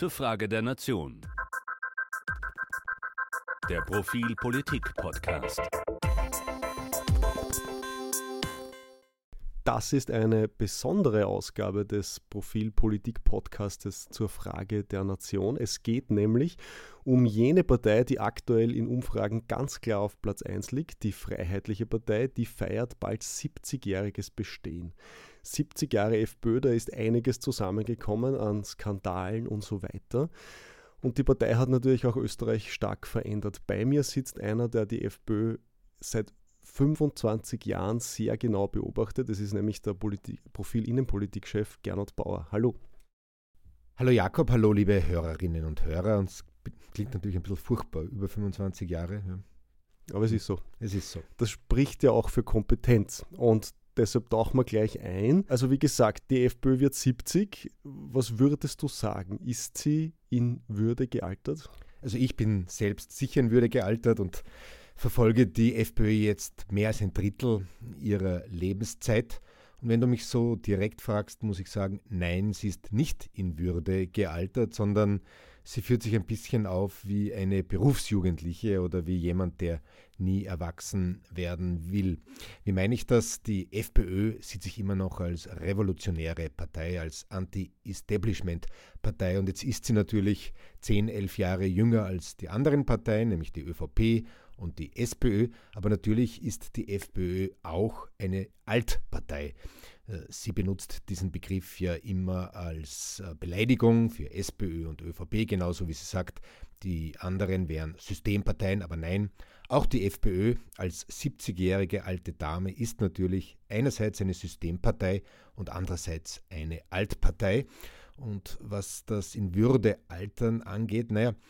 zur Frage der Nation. Der Profil Politik Podcast. Das ist eine besondere Ausgabe des Profil Politik Podcastes zur Frage der Nation. Es geht nämlich um jene Partei, die aktuell in Umfragen ganz klar auf Platz 1 liegt, die Freiheitliche Partei, die feiert bald 70-jähriges Bestehen. 70 Jahre FPÖ, da ist einiges zusammengekommen an Skandalen und so weiter. Und die Partei hat natürlich auch Österreich stark verändert. Bei mir sitzt einer, der die FPÖ seit 25 Jahren sehr genau beobachtet. Das ist nämlich der Profil-Innenpolitik-Chef Gernot Bauer. Hallo. Hallo Jakob, hallo liebe Hörerinnen und Hörer. Und es klingt natürlich ein bisschen furchtbar, über 25 Jahre. Ja. Aber es ist so. Es ist so. Das spricht ja auch für Kompetenz. Und deshalb tauchen wir gleich ein. Also wie gesagt, die FPÖ wird 70. Was würdest du sagen? Ist sie in Würde gealtert? Also ich bin selbst sicher in Würde gealtert und verfolge die FPÖ jetzt mehr als ein Drittel ihrer Lebenszeit. Und wenn du mich so direkt fragst, muss ich sagen, nein, sie ist nicht in Würde gealtert, sondern sie führt sich ein bisschen auf wie eine Berufsjugendliche oder wie jemand, der nie erwachsen werden will. Wie meine ich das? Die FPÖ sieht sich immer noch als revolutionäre Partei, als Anti-Establishment-Partei. Und jetzt ist sie natürlich 10, 11 Jahre jünger als die anderen Parteien, nämlich die ÖVP und die SPÖ, aber natürlich ist die FPÖ auch eine Altpartei. Sie benutzt diesen Begriff ja immer als Beleidigung für SPÖ und ÖVP, genauso wie sie sagt, die anderen wären Systemparteien, aber nein, auch die FPÖ als 70-jährige alte Dame ist natürlich einerseits eine Systempartei und andererseits eine Altpartei. Und was das in Würde altern angeht,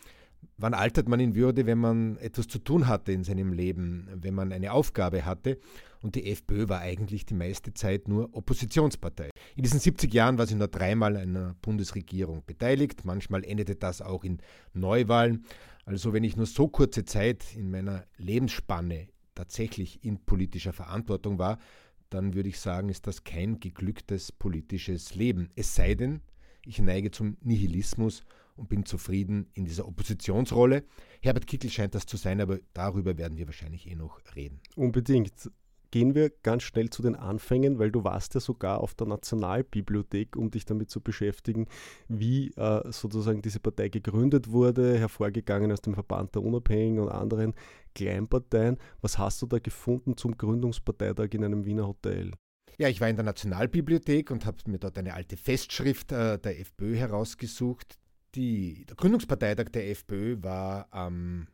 wann altert man in Würde, wenn man etwas zu tun hatte in seinem Leben, wenn man eine Aufgabe hatte? Und die FPÖ war eigentlich die meiste Zeit nur Oppositionspartei. In diesen 70 Jahren war sie nur 3-mal an einer Bundesregierung beteiligt. Manchmal endete das auch in Neuwahlen. Also wenn ich nur so kurze Zeit in meiner Lebensspanne tatsächlich in politischer Verantwortung war, dann würde ich sagen, ist das kein geglücktes politisches Leben. Es sei denn, ich neige zum Nihilismus und bin zufrieden in dieser Oppositionsrolle. Herbert Kickl scheint das zu sein, aber darüber werden wir wahrscheinlich noch reden. Unbedingt. Gehen wir ganz schnell zu den Anfängen, weil du warst ja sogar auf der Nationalbibliothek, um dich damit zu beschäftigen, wie sozusagen diese Partei gegründet wurde, hervorgegangen aus dem Verband der Unabhängigen und anderen Kleinparteien. Was hast du da gefunden zum Gründungsparteitag in einem Wiener Hotel? Ja, ich war in der Nationalbibliothek und habe mir dort eine alte Festschrift der FPÖ herausgesucht. Der Gründungsparteitag der FPÖ war am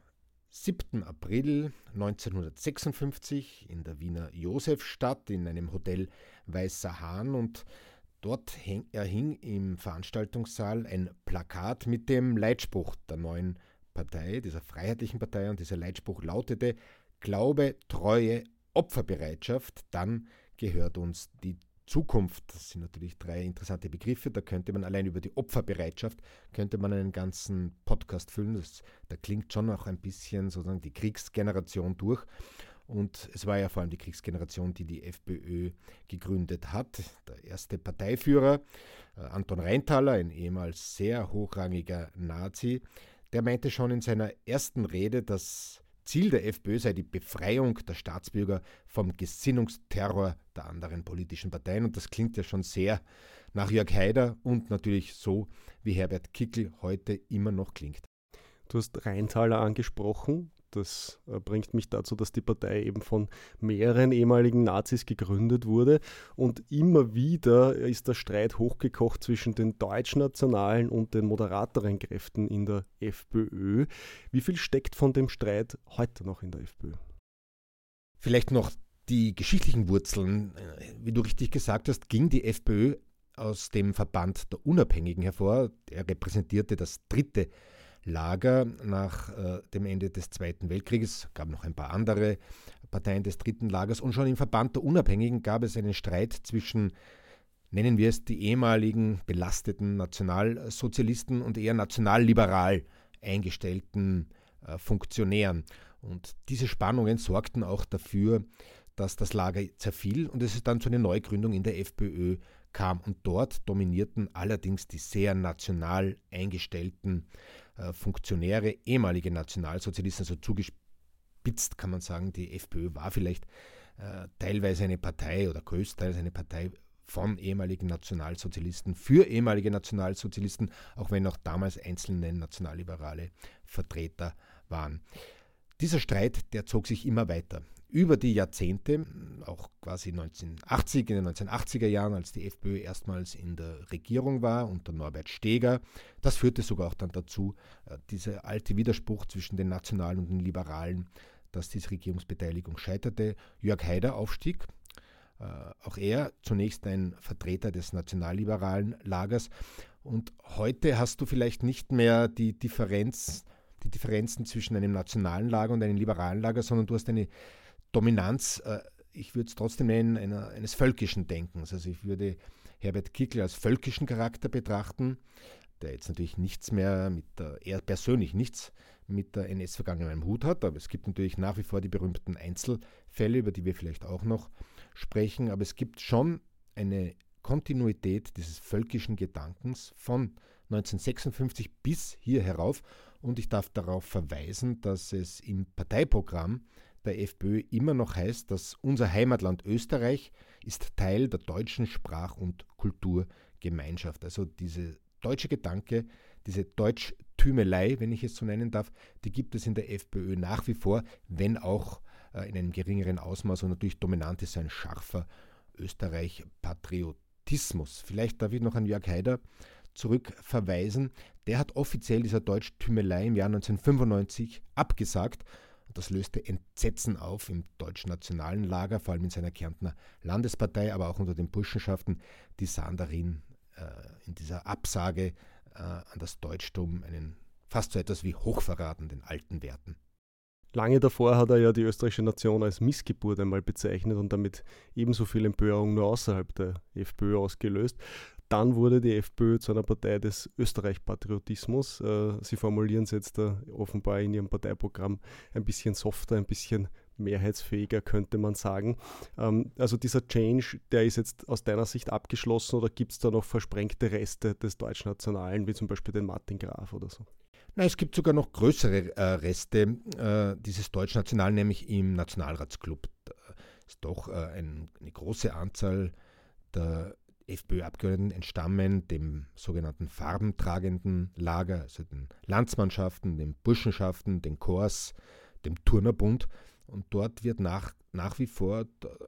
7. April 1956 in der Wiener Josefstadt in einem Hotel Weißer Hahn und dort hing im Veranstaltungssaal ein Plakat mit dem Leitspruch der neuen Partei, dieser Freiheitlichen Partei, und dieser Leitspruch lautete: Glaube, Treue, Opferbereitschaft, dann gehört uns die Zukunft. Das sind natürlich 3 interessante Begriffe. Da könnte man allein über die Opferbereitschaft einen ganzen Podcast füllen. Da klingt schon auch ein bisschen sozusagen die Kriegsgeneration durch. Und es war ja vor allem die Kriegsgeneration, die die FPÖ gegründet hat. Der erste Parteiführer, Anton Reintaler, ein ehemals sehr hochrangiger Nazi, der meinte schon in seiner ersten Rede, dass Ziel der FPÖ sei die Befreiung der Staatsbürger vom Gesinnungsterror der anderen politischen Parteien. Und das klingt ja schon sehr nach Jörg Haider und natürlich so, wie Herbert Kickl heute immer noch klingt. Du hast Reintaler angesprochen. Das bringt mich dazu, dass die Partei eben von mehreren ehemaligen Nazis gegründet wurde. Und immer wieder ist der Streit hochgekocht zwischen den deutschnationalen und den moderateren Kräften in der FPÖ. Wie viel steckt von dem Streit heute noch in der FPÖ? Vielleicht noch die geschichtlichen Wurzeln. Wie du richtig gesagt hast, ging die FPÖ aus dem Verband der Unabhängigen hervor. Er repräsentierte das dritte Lager nach dem Ende des Zweiten Weltkrieges. Es gab noch ein paar andere Parteien des dritten Lagers. Und schon im Verband der Unabhängigen gab es einen Streit zwischen, nennen wir es, die ehemaligen belasteten Nationalsozialisten und eher nationalliberal eingestellten Funktionären. Und diese Spannungen sorgten auch dafür, dass das Lager zerfiel und es dann zu einer Neugründung in der FPÖ kam. Und dort dominierten allerdings die sehr national eingestellten Funktionäre, ehemalige Nationalsozialisten, also zugespitzt kann man sagen, die FPÖ war vielleicht teilweise eine Partei oder größtenteils eine Partei von ehemaligen Nationalsozialisten für ehemalige Nationalsozialisten, auch wenn auch damals einzelne nationalliberale Vertreter waren. Dieser Streit, der zog sich immer weiter. Über die Jahrzehnte, auch quasi in den 1980er Jahren, als die FPÖ erstmals in der Regierung war unter Norbert Steger, das führte sogar auch dann dazu, dieser alte Widerspruch zwischen den Nationalen und den Liberalen, dass diese Regierungsbeteiligung scheiterte. Jörg Haider aufstieg, auch er zunächst ein Vertreter des nationalliberalen Lagers. Und heute hast du vielleicht nicht mehr die Differenzen zwischen einem nationalen Lager und einem liberalen Lager, sondern du hast eine Dominanz, ich würde es trotzdem nennen, eines völkischen Denkens. Also ich würde Herbert Kickl als völkischen Charakter betrachten, der jetzt natürlich er persönlich nichts mit der NS-Vergangenheit im Hut hat, aber es gibt natürlich nach wie vor die berühmten Einzelfälle, über die wir vielleicht auch noch sprechen, aber es gibt schon eine Kontinuität dieses völkischen Gedankens von 1956 bis hier herauf und ich darf darauf verweisen, dass es im Parteiprogramm der FPÖ immer noch heißt, dass unser Heimatland Österreich ist Teil der deutschen Sprach- und Kulturgemeinschaft. Also dieser deutsche Gedanke, diese Deutschtümelei, wenn ich es so nennen darf, die gibt es in der FPÖ nach wie vor, wenn auch in einem geringeren Ausmaß und natürlich dominant ist ein scharfer Österreich-Patriotismus. Vielleicht darf ich noch an Jörg Haider zurückverweisen. Der hat offiziell dieser Deutschtümelei im Jahr 1995 abgesagt. Das löste Entsetzen auf im deutsch-nationalen Lager, vor allem in seiner Kärntner Landespartei, aber auch unter den Burschenschaften. Die sahen darin in dieser Absage an das Deutschtum fast so etwas wie Hochverrat an den alten Werten. Lange davor hat er ja die österreichische Nation als Missgeburt einmal bezeichnet und damit ebenso viel Empörung nur außerhalb der FPÖ ausgelöst. Dann wurde die FPÖ zu einer Partei des Österreich-Patriotismus. Sie formulieren es jetzt offenbar in ihrem Parteiprogramm ein bisschen softer, ein bisschen mehrheitsfähiger, könnte man sagen. Also dieser Change, der ist jetzt aus deiner Sicht abgeschlossen oder gibt es da noch versprengte Reste des Deutschnationalen, wie zum Beispiel den Martin Graf oder so? Na, es gibt sogar noch größere Reste dieses Deutschnationalen, nämlich im Nationalratsklub. Da ist doch eine große Anzahl der FPÖ-Abgeordneten entstammen dem sogenannten farbentragenden Lager, also den Landsmannschaften, den Burschenschaften, den Corps, dem Turnerbund. Und dort wird nach wie vor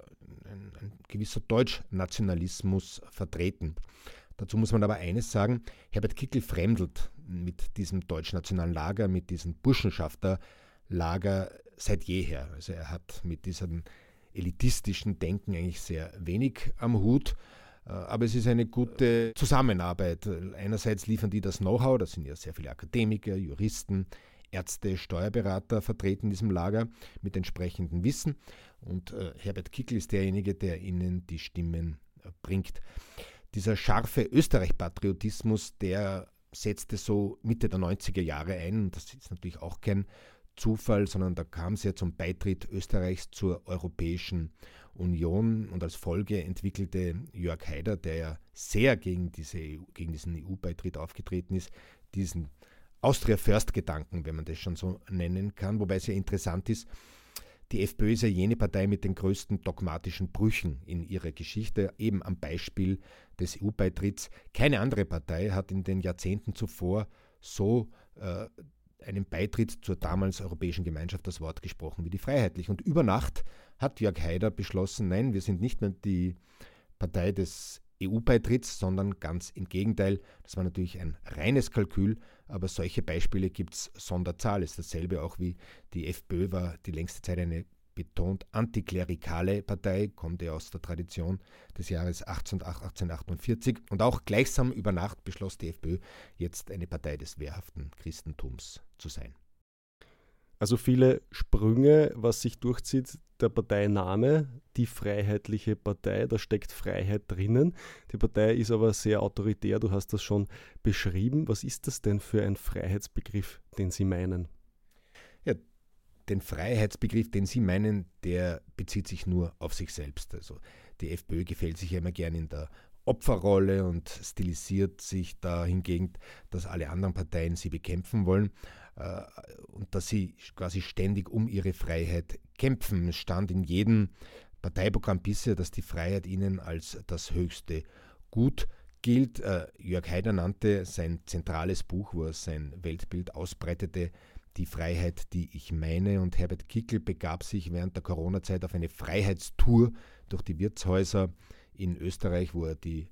ein gewisser Deutschnationalismus vertreten. Dazu muss man aber eines sagen, Herbert Kickl fremdelt mit diesem deutschnationalen Lager, mit diesem Burschenschafterlager seit jeher. Also er hat mit diesem elitistischen Denken eigentlich sehr wenig am Hut. Aber es ist eine gute Zusammenarbeit. Einerseits liefern die das Know-how, das sind ja sehr viele Akademiker, Juristen, Ärzte, Steuerberater vertreten in diesem Lager mit entsprechendem Wissen. Und Herbert Kickl ist derjenige, der ihnen die Stimmen bringt. Dieser scharfe Österreich-Patriotismus, der setzte so Mitte der 90er Jahre ein. Das ist natürlich auch kein Zufall, sondern da kam es ja zum Beitritt Österreichs zur Europäischen Union und als Folge entwickelte Jörg Haider, der ja sehr gegen diesen EU-Beitritt aufgetreten ist, diesen Austria-First-Gedanken, wenn man das schon so nennen kann, wobei es ja interessant ist, die FPÖ ist ja jene Partei mit den größten dogmatischen Brüchen in ihrer Geschichte, eben am Beispiel des EU-Beitritts. Keine andere Partei hat in den Jahrzehnten zuvor so einem Beitritt zur damals Europäischen Gemeinschaft das Wort gesprochen wie die Freiheitlichen. Und über Nacht hat Jörg Haider beschlossen, nein, wir sind nicht mehr die Partei des EU-Beitritts, sondern ganz im Gegenteil. Das war natürlich ein reines Kalkül, aber solche Beispiele gibt es Sonderzahl. Es ist dasselbe auch wie die FPÖ war die längste Zeit eine betont antiklerikale Partei, kommt ja aus der Tradition des Jahres 1848 und auch gleichsam über Nacht beschloss die FPÖ, jetzt eine Partei des wehrhaften Christentums zu sein. Also viele Sprünge, was sich durchzieht, der Parteiname, die Freiheitliche Partei, da steckt Freiheit drinnen. Die Partei ist aber sehr autoritär, du hast das schon beschrieben. Was ist das denn für ein Freiheitsbegriff, den Sie meinen? Ja, den Freiheitsbegriff, den Sie meinen, der bezieht sich nur auf sich selbst. Also die FPÖ gefällt sich ja immer gern in der Opferrolle und stilisiert sich dahingehend, dass alle anderen Parteien sie bekämpfen wollen und dass sie quasi ständig um ihre Freiheit kämpfen. Es stand in jedem Parteiprogramm bisher, dass die Freiheit ihnen als das höchste Gut gilt. Jörg Haider nannte sein zentrales Buch, wo er sein Weltbild ausbreitete, Die Freiheit, die ich meine. Und Herbert Kickl begab sich während der Corona-Zeit auf eine Freiheitstour durch die Wirtshäuser in Österreich, wo er die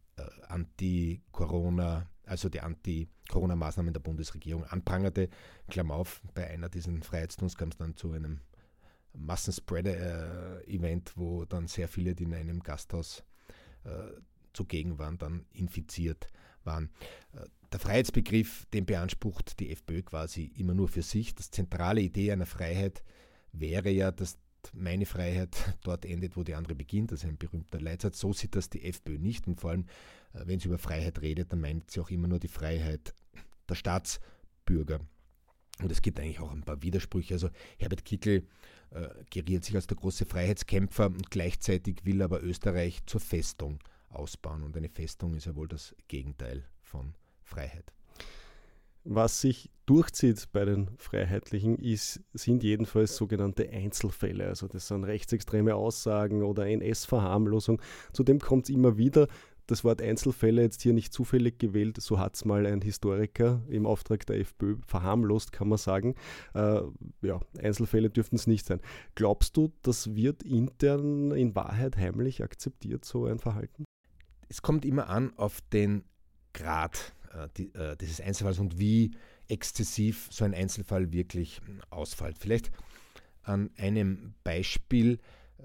Anti-Corona-Maßnahmen der Bundesregierung anprangerte. Klammer auf, bei einer dieser Freiheitstours kam es dann zu einem Massenspreader-Event, wo dann sehr viele, die in einem Gasthaus zugegen waren, dann infiziert waren. Der Freiheitsbegriff, den beansprucht die FPÖ quasi immer nur für sich. Das zentrale Idee einer Freiheit wäre ja, dass meine Freiheit dort endet, wo die andere beginnt. Das ist ein berühmter Leitsatz. So sieht das die FPÖ nicht. Und vor allem, wenn sie über Freiheit redet, dann meint sie auch immer nur die Freiheit der Staatsbürger. Und es gibt eigentlich auch ein paar Widersprüche. Also Herbert Kickl geriert sich als der große Freiheitskämpfer und gleichzeitig will aber Österreich zur Festung ausbauen. Und eine Festung ist ja wohl das Gegenteil von Freiheit. Was sich durchzieht bei den Freiheitlichen sind jedenfalls sogenannte Einzelfälle. Also das sind rechtsextreme Aussagen oder NS-Verharmlosung. Zudem kommt es immer wieder, das Wort Einzelfälle jetzt hier nicht zufällig gewählt, so hat es mal ein Historiker im Auftrag der FPÖ verharmlost, kann man sagen. Einzelfälle dürften es nicht sein. Glaubst du, das wird intern in Wahrheit heimlich akzeptiert, so ein Verhalten? Es kommt immer an auf den Grad dieses Einzelfalls und wie exzessiv so ein Einzelfall wirklich ausfällt. Vielleicht an einem Beispiel,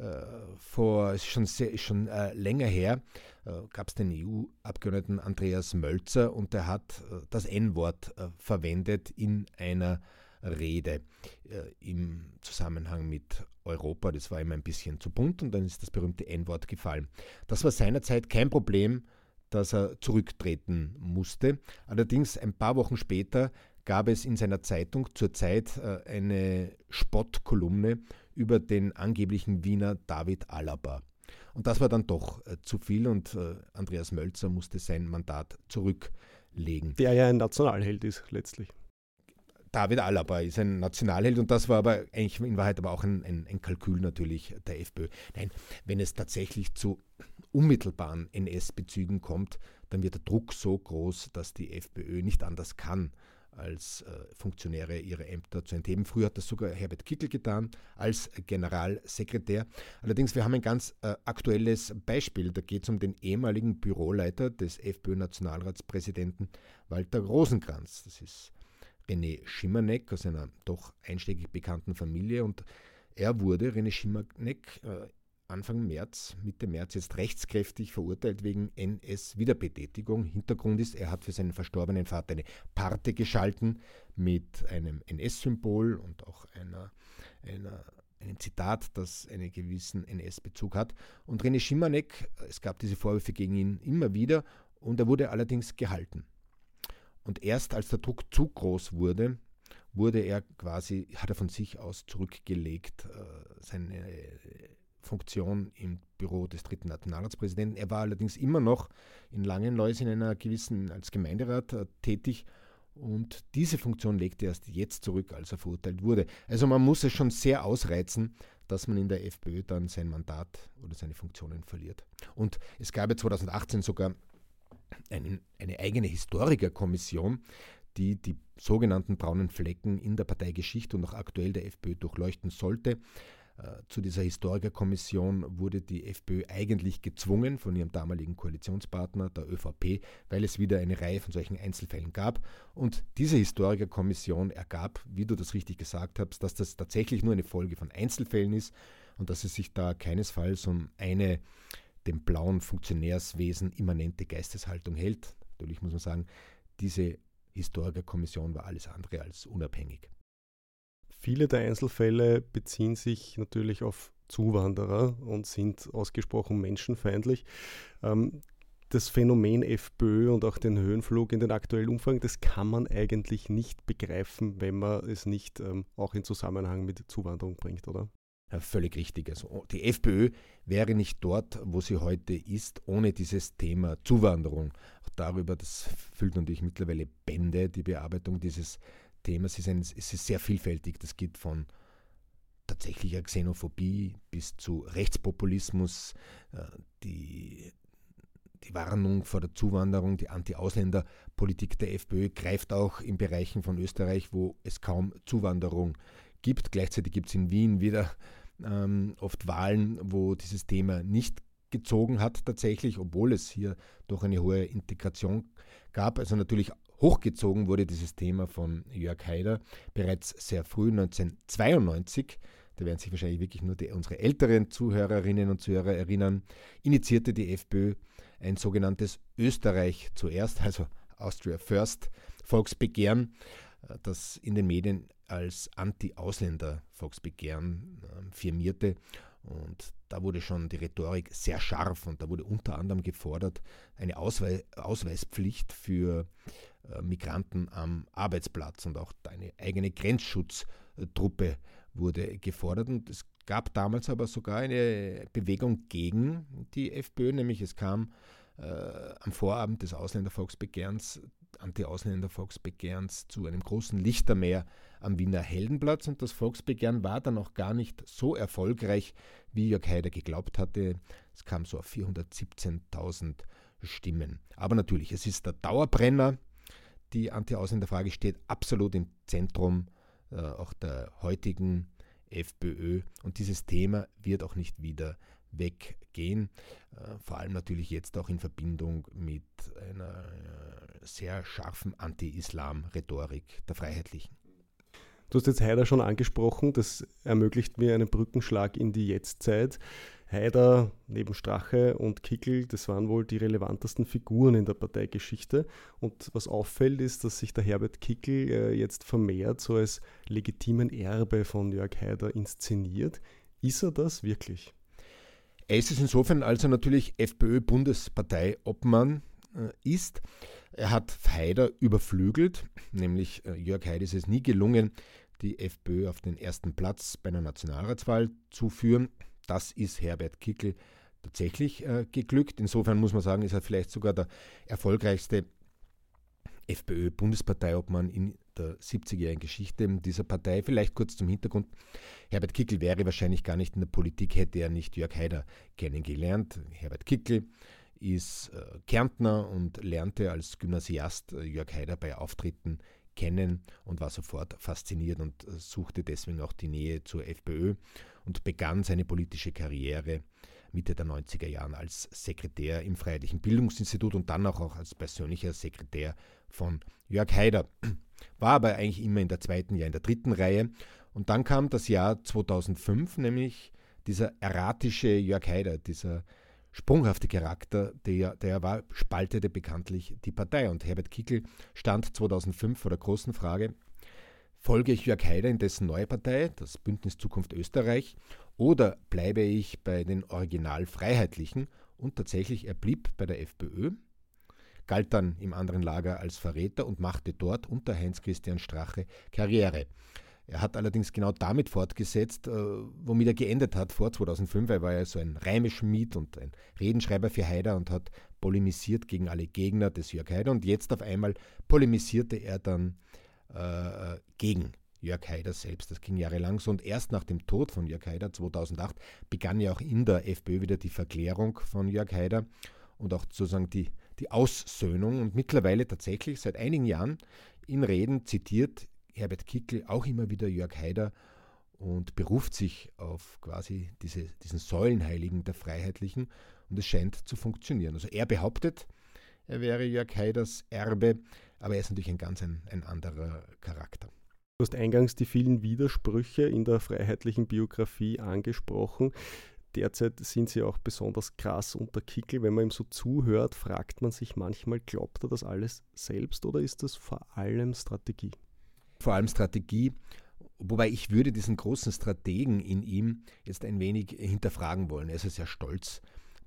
schon länger her, gab es den EU-Abgeordneten Andreas Mölzer und der hat das N-Wort verwendet in einer Rede im Zusammenhang mit Europa. Das war ihm ein bisschen zu bunt und dann ist das berühmte N-Wort gefallen. Das war seinerzeit kein Problem, dass er zurücktreten musste. Allerdings ein paar Wochen später gab es in seiner Zeitung zur Zeit eine Spottkolumne über den angeblichen Wiener David Alaba. Und das war dann doch zu viel und Andreas Mölzer musste sein Mandat zurücklegen. Der ja ein Nationalheld ist letztlich. David Alaba ist ein Nationalheld und das war aber eigentlich in Wahrheit aber auch ein Kalkül natürlich der FPÖ. Nein, wenn es tatsächlich zu unmittelbaren NS-Bezügen kommt, dann wird der Druck so groß, dass die FPÖ nicht anders kann, als Funktionäre ihre Ämter zu entheben. Früher hat das sogar Herbert Kickl getan, als Generalsekretär. Allerdings, wir haben ein ganz aktuelles Beispiel. Da geht es um den ehemaligen Büroleiter des FPÖ-Nationalratspräsidenten Walter Rosenkranz. Das ist René Schimanek aus einer doch einschlägig bekannten Familie und René Schimanek, Mitte März jetzt rechtskräftig verurteilt wegen NS-Wiederbetätigung. Hintergrund ist, er hat für seinen verstorbenen Vater eine Parte geschalten mit einem NS-Symbol und auch einem Zitat, das einen gewissen NS-Bezug hat. Und René Schimanek, es gab diese Vorwürfe gegen ihn immer wieder und er wurde allerdings gehalten. Und erst als der Druck zu groß wurde, hat er von sich aus zurückgelegt, seine Funktion im Büro des dritten Nationalratspräsidenten. Er war allerdings immer noch in Langenlois als Gemeinderat tätig und diese Funktion legte er erst jetzt zurück, als er verurteilt wurde. Also man muss es schon sehr ausreizen, dass man in der FPÖ dann sein Mandat oder seine Funktionen verliert. Und es gab ja 2018 sogar eine eigene Historikerkommission, die die sogenannten braunen Flecken in der Parteigeschichte und auch aktuell der FPÖ durchleuchten sollte. Zu dieser Historikerkommission wurde die FPÖ eigentlich gezwungen von ihrem damaligen Koalitionspartner, der ÖVP, weil es wieder eine Reihe von solchen Einzelfällen gab. Und diese Historikerkommission ergab, wie du das richtig gesagt hast, dass das tatsächlich nur eine Folge von Einzelfällen ist und dass es sich da keinesfalls um eine dem blauen Funktionärswesen immanente Geisteshaltung hält. Natürlich muss man sagen, diese Historikerkommission war alles andere als unabhängig. Viele der Einzelfälle beziehen sich natürlich auf Zuwanderer und sind ausgesprochen menschenfeindlich. das Phänomen FPÖ und auch den Höhenflug in den aktuellen Umfragen, das kann man eigentlich nicht begreifen, wenn man es nicht auch in Zusammenhang mit Zuwanderung bringt, oder? Ja, völlig richtig. Also die FPÖ wäre nicht dort, wo sie heute ist, ohne dieses Thema Zuwanderung. Auch darüber, das füllt natürlich mittlerweile Bände, die Bearbeitung dieses Themas. Es ist sehr vielfältig. Das geht von tatsächlicher Xenophobie bis zu Rechtspopulismus, die Warnung vor der Zuwanderung, die Anti-Ausländer-Politik der FPÖ greift auch in Bereichen von Österreich, wo es kaum Zuwanderung gibt. Gleichzeitig gibt es in Wien wieder oft Wahlen, wo dieses Thema nicht gezogen hat tatsächlich, obwohl es hier doch eine hohe Integration gab. Also natürlich hochgezogen wurde dieses Thema von Jörg Haider bereits sehr früh, 1992. Da werden sich wahrscheinlich wirklich nur unsere älteren Zuhörerinnen und Zuhörer erinnern, initiierte die FPÖ ein sogenanntes Österreich zuerst, also Austria First, Volksbegehren, das in den Medien als Anti-Ausländer-Volksbegehren firmierte. Und da wurde schon die Rhetorik sehr scharf und da wurde unter anderem gefordert, eine Ausweispflicht für Migranten am Arbeitsplatz und auch eine eigene Grenzschutztruppe wurde gefordert. Und es gab damals aber sogar eine Bewegung gegen die FPÖ, nämlich es kam am Vorabend des Ausländervolksbegehrens, Anti-Ausländer-Volksbegehrens zu einem großen Lichtermeer am Wiener Heldenplatz und das Volksbegehren war dann auch gar nicht so erfolgreich, wie Jörg Haider geglaubt hatte. Es kam so auf 417.000 Stimmen. Aber natürlich, es ist der Dauerbrenner. Die Anti-Ausländer-Frage steht absolut im Zentrum auch der heutigen FPÖ und dieses Thema wird auch nicht wieder weggehen, vor allem natürlich jetzt auch in Verbindung mit einer sehr scharfen Anti-Islam-Rhetorik der Freiheitlichen. Du hast jetzt Haider schon angesprochen, das ermöglicht mir einen Brückenschlag in die Jetztzeit. Haider neben Strache und Kickl, das waren wohl die relevantesten Figuren in der Parteigeschichte. Und was auffällt, ist, dass sich der Herbert Kickl jetzt vermehrt so als legitimen Erbe von Jörg Haider inszeniert. Ist er das wirklich? Er ist es insofern, als er natürlich FPÖ-Bundesparteiobmann ist. Er hat Haider überflügelt, nämlich Jörg Haider ist es nie gelungen, die FPÖ auf den ersten Platz bei einer Nationalratswahl zu führen. Das ist Herbert Kickl tatsächlich geglückt. Insofern muss man sagen, ist er vielleicht sogar der erfolgreichste FPÖ-Bundesparteiobmann in der 70-jährigen Geschichte dieser Partei. Vielleicht kurz zum Hintergrund. Herbert Kickl wäre wahrscheinlich gar nicht in der Politik, hätte er nicht Jörg Haider kennengelernt. Herbert Kickl ist Kärntner und lernte als Gymnasiast Jörg Haider bei Auftritten kennen und war sofort fasziniert und suchte deswegen auch die Nähe zur FPÖ und begann seine politische Karriere Mitte der 90er Jahren als Sekretär im Freiheitlichen Bildungsinstitut und dann auch als persönlicher Sekretär von Jörg Haider. War aber eigentlich immer in der zweiten, ja in der dritten Reihe. Und dann kam das Jahr 2005, nämlich dieser erratische Jörg Haider, dieser sprunghafte Charakter, der war, spaltete bekanntlich die Partei. Und Herbert Kickl stand 2005 vor der großen Frage, folge ich Jörg Haider in dessen neue Partei, das Bündnis Zukunft Österreich, oder bleibe ich bei den Original-Freiheitlichen? Und tatsächlich, er blieb bei der FPÖ, galt dann im anderen Lager als Verräter und machte dort unter Heinz-Christian Strache Karriere. Er hat allerdings genau damit fortgesetzt, womit er geendet hat vor 2005. Er war ja so ein Reimeschmied und ein Redenschreiber für Haider und hat polemisiert gegen alle Gegner des Jörg Haider. Und jetzt auf einmal polemisierte er dann gegen Jörg Haider selbst. Das ging jahrelang so. Und erst nach dem Tod von Jörg Haider 2008 begann ja auch in der FPÖ wieder die Verklärung von Jörg Haider und auch sozusagen die Aussöhnung. Und mittlerweile tatsächlich seit einigen Jahren in Reden zitiert Herbert Kickl auch immer wieder Jörg Haider und beruft sich auf quasi diesen Säulenheiligen der Freiheitlichen und es scheint zu funktionieren. Also er behauptet, er wäre Jörg Haiders Erbe, aber er ist natürlich ein anderer Charakter. Du hast eingangs die vielen Widersprüche in der freiheitlichen Biografie angesprochen. Derzeit sind sie auch besonders krass unter Kickl. Wenn man ihm so zuhört, fragt man sich manchmal, glaubt er das alles selbst oder ist das vor allem Strategie? Vor allem Strategie, wobei ich würde diesen großen Strategen in ihm jetzt ein wenig hinterfragen wollen. Er ist ja sehr stolz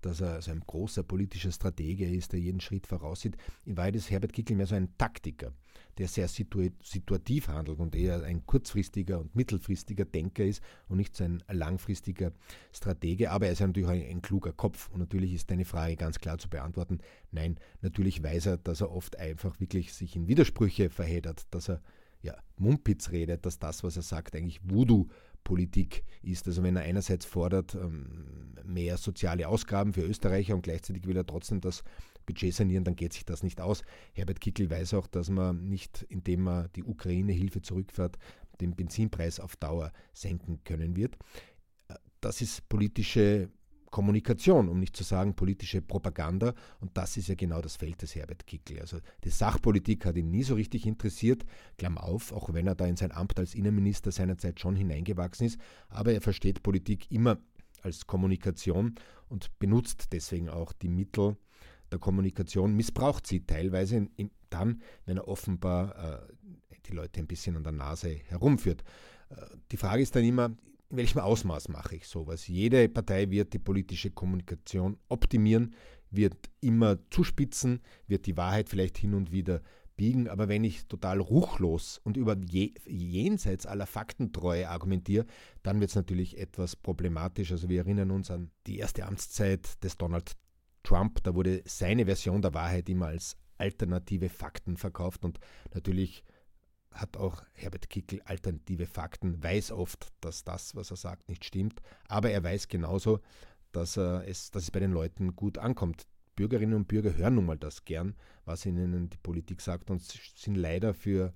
dass er so ein großer politischer Stratege ist, der jeden Schritt voraussieht. In Wahrheit ist Herbert Kickl mehr so ein Taktiker, der sehr situativ handelt und eher ein kurzfristiger und mittelfristiger Denker ist und nicht so ein langfristiger Stratege. Aber er ist ja natürlich auch ein kluger Kopf. Und natürlich ist deine Frage ganz klar zu beantworten. Nein, natürlich weiß er, dass er oft einfach wirklich sich in Widersprüche verheddert, dass er Mumpitz redet, dass das, was er sagt, eigentlich Voodoo-Politik ist. Also wenn er einerseits fordert mehr soziale Ausgaben für Österreicher und gleichzeitig will er trotzdem das Budget sanieren, dann geht sich das nicht aus. Herbert Kickl weiß auch, dass man nicht, indem man die Ukraine-Hilfe zurückfährt, den Benzinpreis auf Dauer senken können wird. Das ist politische Kommunikation, um nicht zu sagen politische Propaganda, und das ist ja genau das Feld des Herbert Kickl. Also die Sachpolitik hat ihn nie so richtig interessiert, Klammer auf, auch wenn er da in sein Amt als Innenminister seinerzeit schon hineingewachsen ist, aber er versteht Politik immer als Kommunikation und benutzt deswegen auch die Mittel der Kommunikation, missbraucht sie teilweise dann, wenn er offenbar die Leute ein bisschen an der Nase herumführt. Die Frage ist dann immer, in welchem Ausmaß mache ich sowas? Jede Partei wird die politische Kommunikation optimieren, wird immer zuspitzen, wird die Wahrheit vielleicht hin und wieder biegen, aber wenn ich total ruchlos und über jenseits aller Faktentreue argumentiere, dann wird es natürlich etwas problematisch. Also wir erinnern uns an die erste Amtszeit des Donald Trump, da wurde seine Version der Wahrheit immer als alternative Fakten verkauft und natürlich hat auch Herbert Kickl alternative Fakten, weiß oft, dass das, was er sagt, nicht stimmt, aber er weiß genauso, dass es bei den Leuten gut ankommt. Bürgerinnen und Bürger hören nun mal das gern, was ihnen die Politik sagt und sind leider für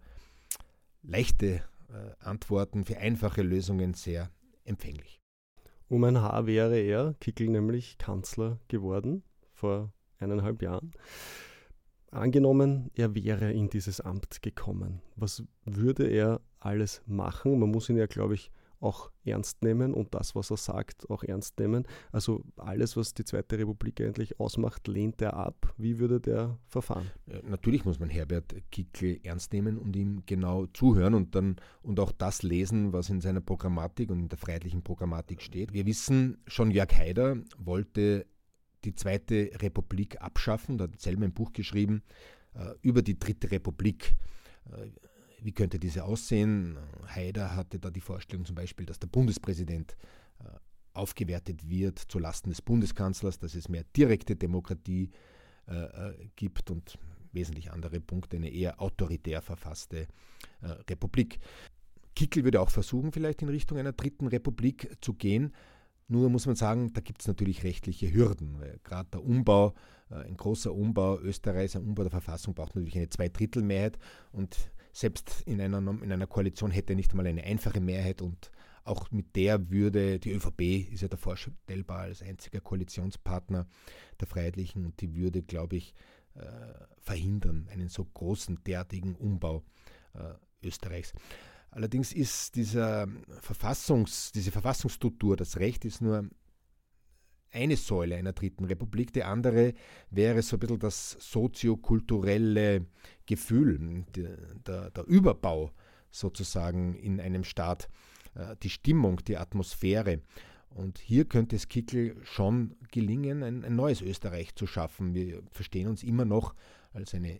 leichte Antworten, für einfache Lösungen sehr empfänglich. Um ein Haar wäre er, Kickl, nämlich Kanzler geworden vor 1,5 Jahren. Angenommen, er wäre in dieses Amt gekommen. Was würde er alles machen? Man muss ihn ja, glaube ich, auch ernst nehmen und das, was er sagt, auch ernst nehmen. Also alles, was die Zweite Republik eigentlich ausmacht, lehnt er ab. Wie würde der verfahren? Natürlich muss man Herbert Kickl ernst nehmen und ihm genau zuhören und auch das lesen, was in seiner Programmatik und in der freiheitlichen Programmatik steht. Wir wissen, schon Jörg Haider wollte die Zweite Republik abschaffen. Da hat selber ein Buch geschrieben über die Dritte Republik. Wie könnte diese aussehen? Haider hatte da die Vorstellung zum Beispiel, dass der Bundespräsident aufgewertet wird zulasten des Bundeskanzlers, dass es mehr direkte Demokratie gibt und wesentlich andere Punkte, eine eher autoritär verfasste Republik. Kickl würde auch versuchen, vielleicht in Richtung einer Dritten Republik zu gehen. Nur muss man sagen, da gibt es natürlich rechtliche Hürden. Gerade der Umbau, ein großer Umbau Österreichs, ein Umbau der Verfassung braucht natürlich eine Zweidrittelmehrheit und selbst in einer Koalition hätte er nicht einmal eine einfache Mehrheit und auch mit der würde, die ÖVP ist ja da vorstellbar als einziger Koalitionspartner der Freiheitlichen und die würde, glaube ich, verhindern, einen so großen, derartigen Umbau Österreichs. Allerdings ist diese Verfassungsstruktur, das Recht ist nur eine Säule einer Dritten Republik. Die andere wäre so ein bisschen das soziokulturelle Gefühl, der Überbau sozusagen in einem Staat, die Stimmung, die Atmosphäre. Und hier könnte es Kickl schon gelingen, ein neues Österreich zu schaffen. Wir verstehen uns immer noch als eine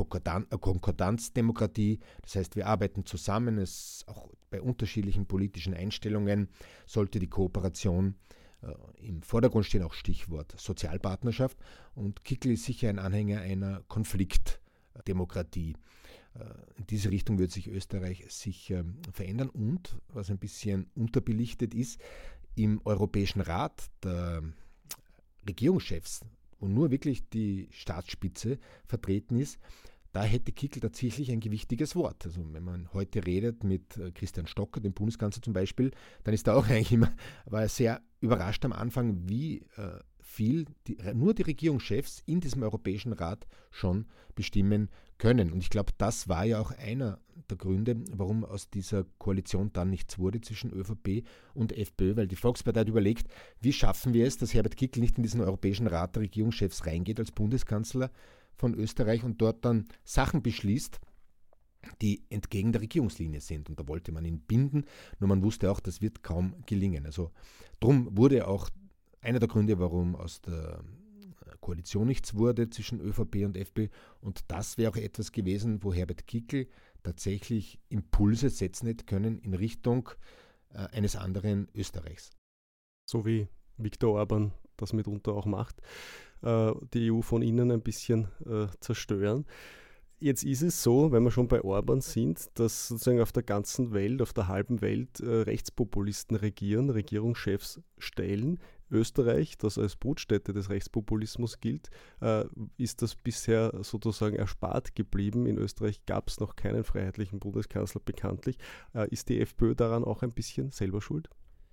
Konkordanzdemokratie, das heißt, wir arbeiten zusammen, auch bei unterschiedlichen politischen Einstellungen sollte die Kooperation im Vordergrund stehen, auch Stichwort Sozialpartnerschaft, und Kickl ist sicher ein Anhänger einer Konfliktdemokratie. In diese Richtung wird sich Österreich sicher verändern und, was ein bisschen unterbelichtet ist, im Europäischen Rat der Regierungschefs, wo nur wirklich die Staatsspitze vertreten ist, da hätte Kickl tatsächlich ein gewichtiges Wort. Also wenn man heute redet mit Christian Stocker, dem Bundeskanzler zum Beispiel, dann ist er auch eigentlich immer, war er sehr überrascht am Anfang, wie viel nur die Regierungschefs in diesem Europäischen Rat schon bestimmen können. Und ich glaube, das war ja auch einer der Gründe, warum aus dieser Koalition dann nichts wurde zwischen ÖVP und FPÖ, weil die Volkspartei hat überlegt, wie schaffen wir es, dass Herbert Kickl nicht in diesen Europäischen Rat der Regierungschefs reingeht als Bundeskanzler von Österreich und dort dann Sachen beschließt, die entgegen der Regierungslinie sind. Und da wollte man ihn binden, nur man wusste auch, das wird kaum gelingen. Also drum wurde auch einer der Gründe, warum aus der Koalition nichts wurde zwischen ÖVP und FPÖ. Und das wäre auch etwas gewesen, wo Herbert Kickl tatsächlich Impulse setzen hätte können in Richtung eines anderen Österreichs. So wie Viktor Orban das mitunter auch macht, die EU von innen ein bisschen zerstören. Jetzt ist es so, wenn wir schon bei Orban sind, dass sozusagen auf der ganzen Welt, auf der halben Welt Rechtspopulisten regieren, Regierungschefs stellen. Österreich, das als Brutstätte des Rechtspopulismus gilt, ist das bisher sozusagen erspart geblieben. In Österreich gab es noch keinen freiheitlichen Bundeskanzler bekanntlich. Ist die FPÖ daran auch ein bisschen selber schuld?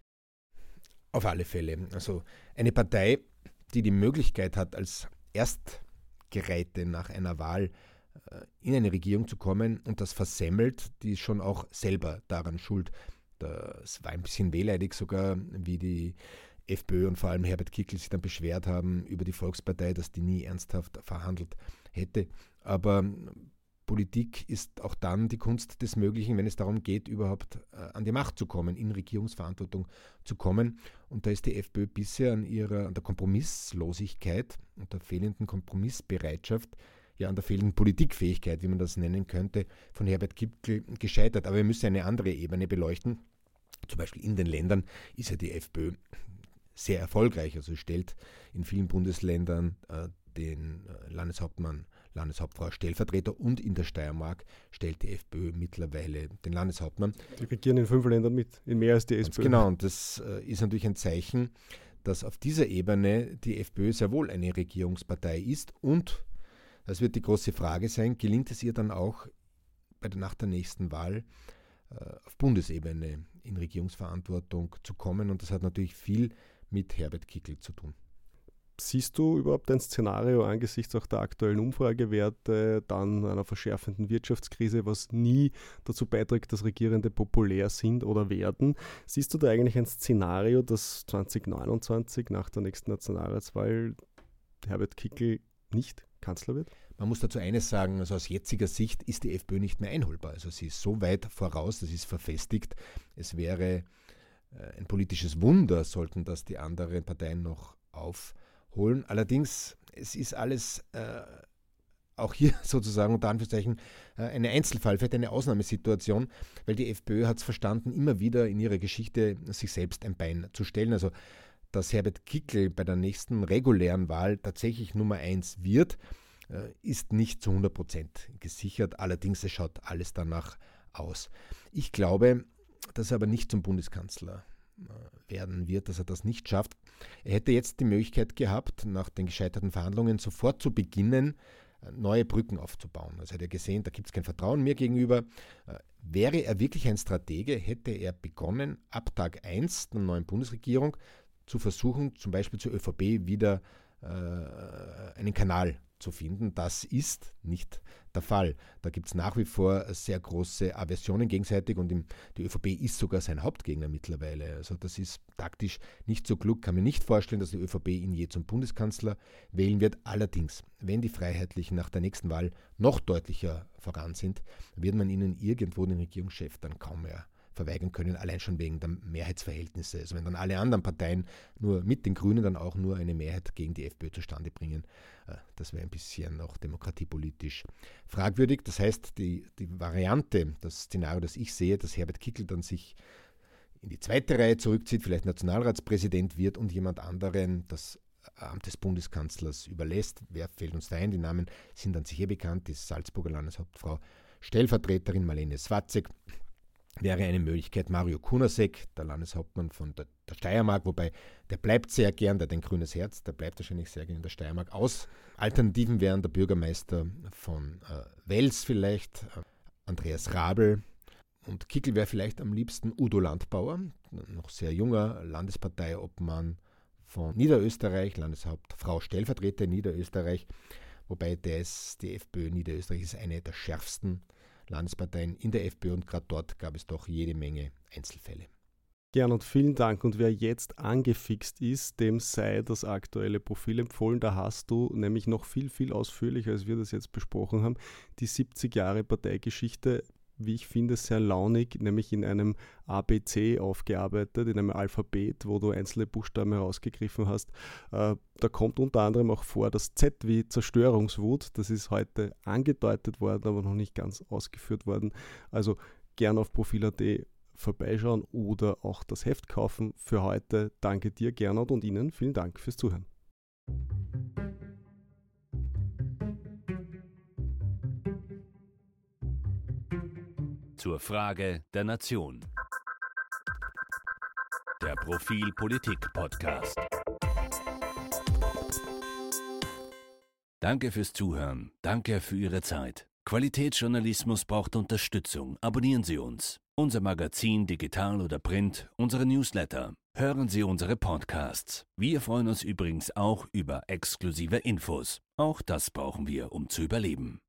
Auf alle Fälle. Also eine Partei, die die Möglichkeit hat, als Erstgereihte nach einer Wahl in eine Regierung zu kommen und das versemmelt, die ist schon auch selber daran schuld. Das war ein bisschen wehleidig sogar, wie die FPÖ und vor allem Herbert Kickl sich dann beschwert haben über die Volkspartei, dass die nie ernsthaft verhandelt hätte. Aber Politik ist auch dann die Kunst des Möglichen, wenn es darum geht, überhaupt an die Macht zu kommen, in Regierungsverantwortung zu kommen. Und da ist die FPÖ bisher an der Kompromisslosigkeit und der fehlenden Kompromissbereitschaft, ja an der fehlenden Politikfähigkeit, wie man das nennen könnte, von Herbert Kickl gescheitert. Aber wir müssen eine andere Ebene beleuchten. Zum Beispiel in den Ländern ist ja die FPÖ sehr erfolgreich. Also stellt in vielen Bundesländern den Landeshauptmann, Landeshauptfrau Stellvertreter und in der Steiermark stellt die FPÖ mittlerweile den Landeshauptmann. Die regieren in 5 Ländern mit, in mehr als die SPÖ. Genau, und das ist natürlich ein Zeichen, dass auf dieser Ebene die FPÖ sehr wohl eine Regierungspartei ist und das wird die große Frage sein, gelingt es ihr dann auch nach der nächsten Wahl auf Bundesebene in Regierungsverantwortung zu kommen und das hat natürlich viel mit Herbert Kickl zu tun. Siehst du überhaupt ein Szenario angesichts auch der aktuellen Umfragewerte, dann einer verschärfenden Wirtschaftskrise, was nie dazu beiträgt, dass Regierende populär sind oder werden? Siehst du da eigentlich ein Szenario, dass 2029 nach der nächsten Nationalratswahl Herbert Kickl nicht Kanzler wird? Man muss dazu eines sagen, also aus jetziger Sicht ist die FPÖ nicht mehr einholbar. Also sie ist so weit voraus, das ist verfestigt. Es wäre ein politisches Wunder, sollten das die anderen Parteien noch aufholen. Allerdings, es ist alles auch hier sozusagen unter Anführungszeichen eine Einzelfall, vielleicht eine Ausnahmesituation, weil die FPÖ hat es verstanden, immer wieder in ihrer Geschichte sich selbst ein Bein zu stellen. Also dass Herbert Kickl bei der nächsten regulären Wahl tatsächlich Nummer 1 wird, ist nicht zu 100% gesichert. Allerdings, es schaut alles danach aus. Ich glaube, dass er aber nicht zum Bundeskanzler werden wird, dass er das nicht schafft. Er hätte jetzt die Möglichkeit gehabt, nach den gescheiterten Verhandlungen sofort zu beginnen, neue Brücken aufzubauen. Also hat er gesehen, da gibt es kein Vertrauen mir gegenüber. Wäre er wirklich ein Stratege, hätte er begonnen, ab Tag 1 der neuen Bundesregierung zu versuchen, zum Beispiel zur ÖVP wieder einen Kanal zu finden. Das ist nicht der Fall. Da gibt es nach wie vor sehr große Aversionen gegenseitig und die ÖVP ist sogar sein Hauptgegner mittlerweile. Also das ist taktisch nicht so klug. Kann mir nicht vorstellen, dass die ÖVP ihn je zum Bundeskanzler wählen wird. Allerdings, wenn die Freiheitlichen nach der nächsten Wahl noch deutlicher voran sind, wird man ihnen irgendwo den Regierungschef dann kaum mehr verweigern können, allein schon wegen der Mehrheitsverhältnisse. Also wenn dann alle anderen Parteien nur mit den Grünen dann auch nur eine Mehrheit gegen die FPÖ zustande bringen, das wäre ein bisschen noch demokratiepolitisch fragwürdig. Das heißt, die Variante, das Szenario, das ich sehe, dass Herbert Kickl dann sich in die zweite Reihe zurückzieht, vielleicht Nationalratspräsident wird und jemand anderen das Amt des Bundeskanzlers überlässt. Wer fällt uns da ein? Die Namen sind an sich bekannt. Die Salzburger Landeshauptfrau Stellvertreterin Marlene Swatzek, wäre eine Möglichkeit. Mario Kunasek, der Landeshauptmann von der Steiermark, wobei der bleibt sehr gern, der hat ein grünes Herz, der bleibt wahrscheinlich sehr gern in der Steiermark aus. Alternativen wären der Bürgermeister von Wels vielleicht, Andreas Rabel, und Kickl wäre vielleicht am liebsten Udo Landbauer, noch sehr junger Landesparteiobmann von Niederösterreich, Landeshauptfrau Stellvertreter in Niederösterreich, wobei die FPÖ Niederösterreich ist eine der schärfsten Landesparteien in der FPÖ und gerade dort gab es doch jede Menge Einzelfälle. Gernot, vielen Dank. Und wer jetzt angefixt ist, dem sei das aktuelle Profil empfohlen. Da hast du nämlich noch viel, viel ausführlicher, als wir das jetzt besprochen haben, die 70 Jahre Parteigeschichte wie ich finde, sehr launig, nämlich in einem ABC aufgearbeitet, in einem Alphabet, wo du einzelne Buchstaben herausgegriffen hast. Da kommt unter anderem auch vor das Z wie Zerstörungswut. Das ist heute angedeutet worden, aber noch nicht ganz ausgeführt worden. Also gern auf Profil.at vorbeischauen oder auch das Heft kaufen. Für heute danke dir, Gernot, und Ihnen vielen Dank fürs Zuhören. Zur Frage der Nation. Der Profil Politik Podcast. Danke fürs Zuhören. Danke für Ihre Zeit. Qualitätsjournalismus braucht Unterstützung. Abonnieren Sie uns. Unser Magazin, digital oder print, unsere Newsletter. Hören Sie unsere Podcasts. Wir freuen uns übrigens auch über exklusive Infos. Auch das brauchen wir, um zu überleben.